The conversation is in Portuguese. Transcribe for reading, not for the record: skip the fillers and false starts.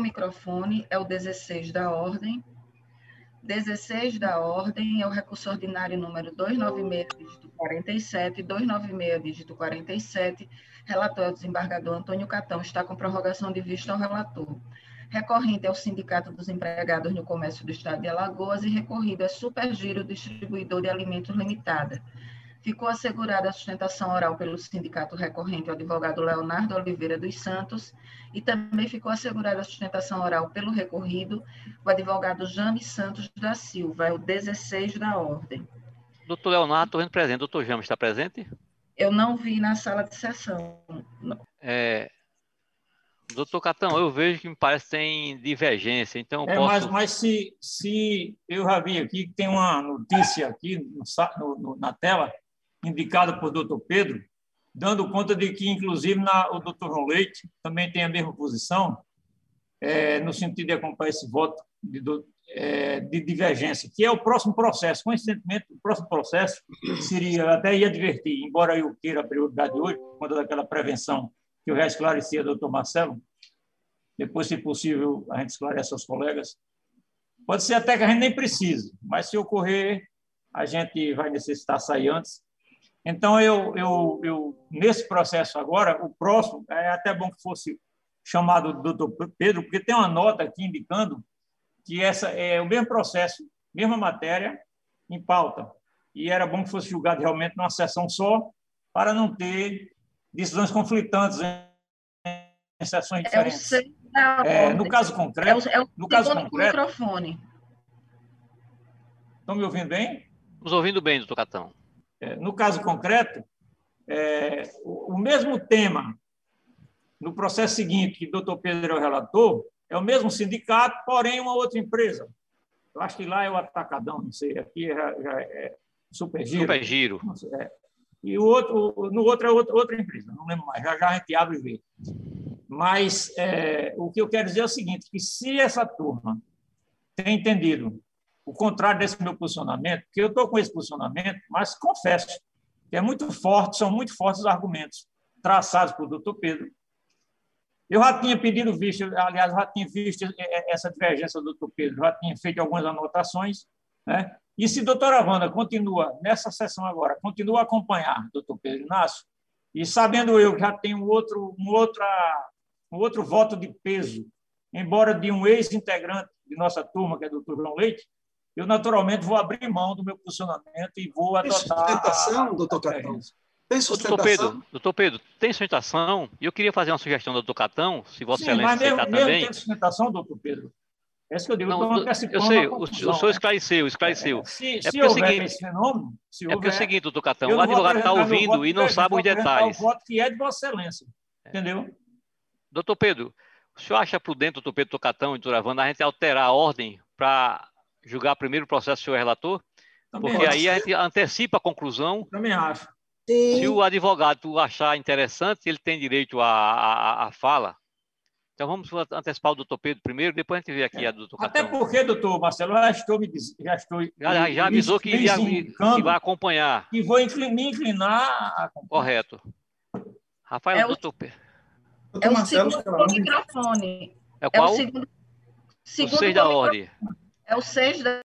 microfone é o 16 da ordem. 16 da ordem é o recurso ordinário número 296, dígito 47, 296, dígito 47. Relator é o desembargador Antônio Catão. Está com prorrogação de vista ao relator. Recorrente é o Sindicato dos Empregados no Comércio do Estado de Alagoas e recorrido é Supergiro Distribuidor de Alimentos Limitada. Ficou assegurada a sustentação oral pelo sindicato recorrente, o advogado Leonardo Oliveira dos Santos, e também ficou assegurada a sustentação oral pelo recorrido, o advogado James Santos da Silva, é o 16 da ordem. Doutor Leonardo, estou vendo presente. Doutor James está presente? Eu não vi na sala de sessão. Doutor Catão, eu vejo que me parece que tem divergência, então eu posso... Mas se eu já vi aqui que tem uma notícia aqui na tela, indicada por doutor Pedro, dando conta de que, inclusive, o doutor João Leite também tem a mesma posição, no sentido de acompanhar esse voto de divergência, que é o próximo processo. Coincidentemente, o próximo processo seria, até ia advertir, embora eu queira a prioridade hoje, por conta daquela prevenção que eu já esclareci ao doutor Marcelo, depois, se possível, a gente esclarece aos colegas. Pode ser até que a gente nem precise, mas se ocorrer, a gente vai necessitar sair antes. Então, eu nesse processo agora, o próximo, é até bom que fosse chamado do doutor Pedro, porque tem uma nota aqui indicando que essa é o mesmo processo, mesma matéria, em pauta. E era bom que fosse julgado realmente numa sessão só, para não ter decisões conflitantes em sessões diferentes. No caso concreto... no caso concreto, microfone. Estão me ouvindo bem? Nos ouvindo bem, doutor Catão. No caso concreto, o mesmo tema, no processo seguinte, que o doutor Pedro é o relator, é o mesmo sindicato, porém uma outra empresa. Eu acho que lá é o Atacadão, não sei, aqui já é Supergiro. Supergiro. E no outro é outra empresa, não lembro mais, já a gente abre e vê. Mas o que eu quero dizer é o seguinte, que se essa turma tem entendido o contrário desse meu posicionamento, que eu estou com esse posicionamento, mas confesso que é muito forte, são muito fortes os argumentos traçados por doutor Pedro. Eu já tinha pedido vista, aliás, já tinha visto essa divergência do doutor Pedro, já tinha feito algumas anotações, né? E se a doutora Wanda continua, nessa sessão agora, continua a acompanhar o doutor Pedro Inácio, e sabendo eu que já tem um outro voto de peso, embora de um ex-integrante de nossa turma, que é o doutor João Leite, eu naturalmente vou abrir mão do meu posicionamento e vou adotar... Tem sustentação, doutor Catão? Tem sustentação? Doutor Pedro, tem sustentação? E eu queria fazer uma sugestão do doutor Catão, se Vossa Sim, Excelência aceitar também. Mesmo tem sustentação, doutor Pedro? É isso que eu digo. Eu sei, o senhor esclareceu. Se houver esse fenômeno... porque é o seguinte, doutor Catão, o advogado está ouvindo e não sabe os detalhes. O voto que é de Vossa Excelência, entendeu? Doutor Pedro, o senhor acha prudente, doutor Pedro, doutor Catão e doutora Wanda, a gente alterar a ordem para julgar primeiro o processo do senhor relator? Porque aí a gente antecipa a conclusão. Também acho. Se o advogado achar interessante, ele tem direito à fala. Então vamos antecipar o doutor Pedro primeiro, depois a gente vê aqui a do doutor Catão. Até porque, doutor Marcelo, já avisou que vai acompanhar. E vou me inclinar. Correto. Rafael, doutor Pedro. É o segundo microfone. É qual? O segundo 6 da ordem. É o 6 da